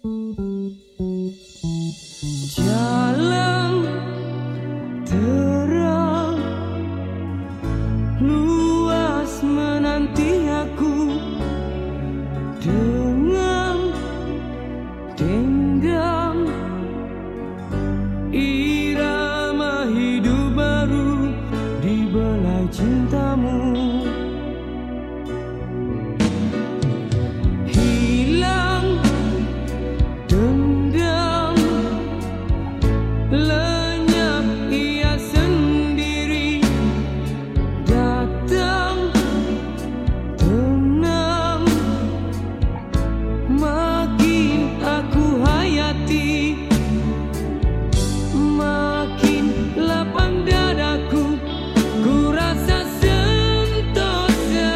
Jalan terang luas menanti aku dengan dendam irama hidup baru di belai cintamu. Hilang dendam, lenyap ia sendiri, datang tenang, makin aku hayati, makin lapang dadaku, ku rasa sentosa,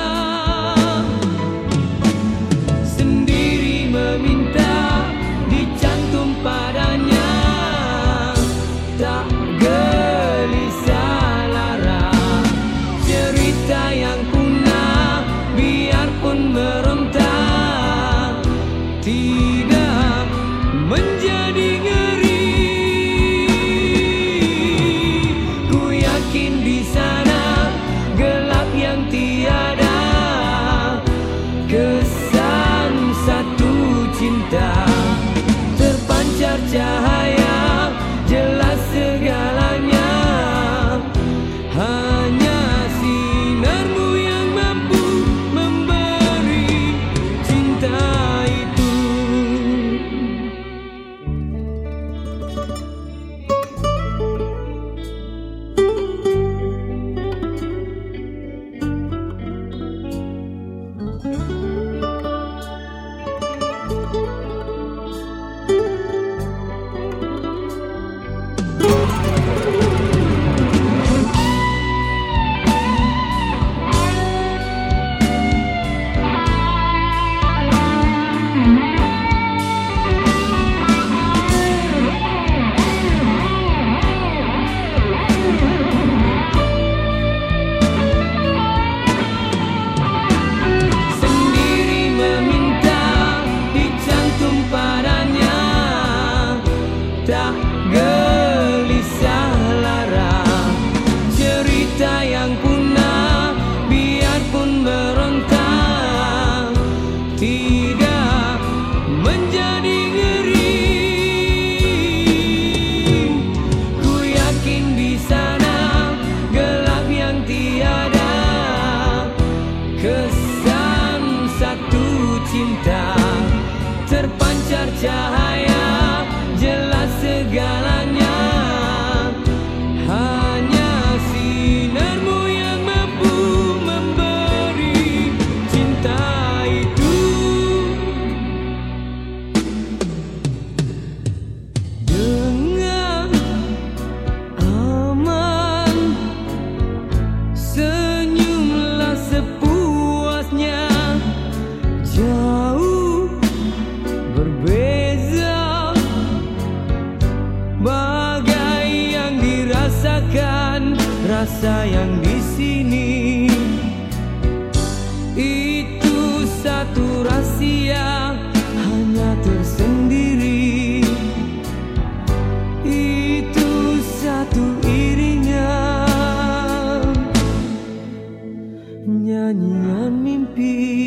sendiri meminta dicantum padanya, tak gelisah lara, cerita yang punah biarpun meronta, tidak menjadi ngeri. Ku yakin di sana gelap yang tiada kesan satu cinta, terpancar cahaya jelas segalanya, hanya sinarmu yang mampu memberi cinta itu. Tak gelisah lara, cerita yang punah biarpun meronta, tidak menjadi ngeri. Ku yakin di sana gelap yang tiada kesan satu cinta, terpancar cahaya jelas segalanya, hanya sinarmu yang mampu memberi cinta itu. Dengan aman senyumlah sepuasnya, jauh berbeza bagai yang dirasakan, rasa yang di sini itu satu rahasia hanya tersendiri, itu satu iringan nyanyian mimpi.